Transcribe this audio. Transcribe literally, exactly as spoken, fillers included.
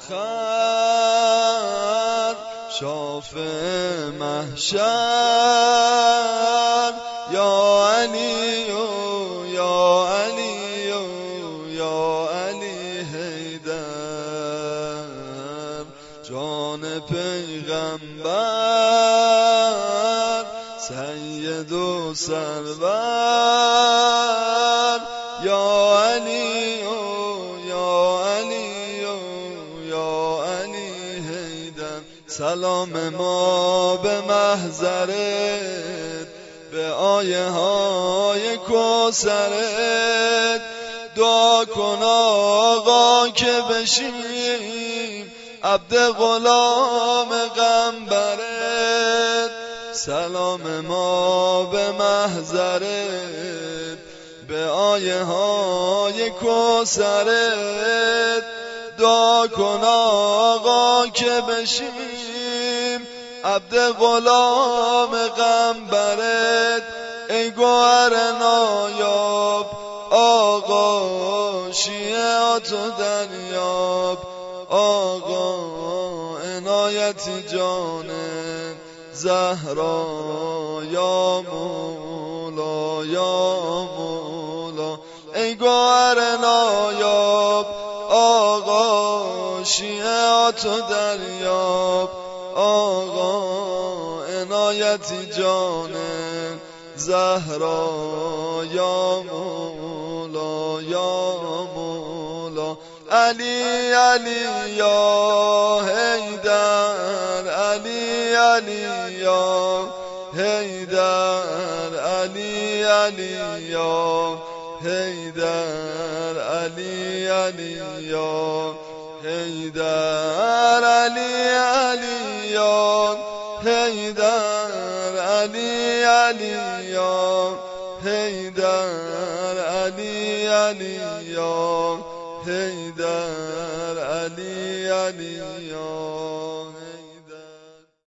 آخر شافع محشر یا علی یا علی یا علی حیدر جان پیغمبر سید و سرور یا علی یا علی یا علی حیدر سلام ما به محضرت به آیه های کوثرت دعا کن آقا که بشیم عبد غلام غنبرت سلام ما به محضرت به آیه های کوثرت دعا کن آقا که بشیم عبد غلام غنبرت ای گوهر نایاب آقا شیعات و دریاب آقا عنایت جان زهرا یا مولا یا مولا ای گوهر نایاب آقا شیعات و دریاب آقا عنایت جان زهرا یا مولا یا مولا علی علی یا حیدر علی علی یا حیدر علی علی یا حیدر علی علی یا حیدر علی علی یا حیدر علی علی یا حیدر علی علی یا حیدر علی علی یا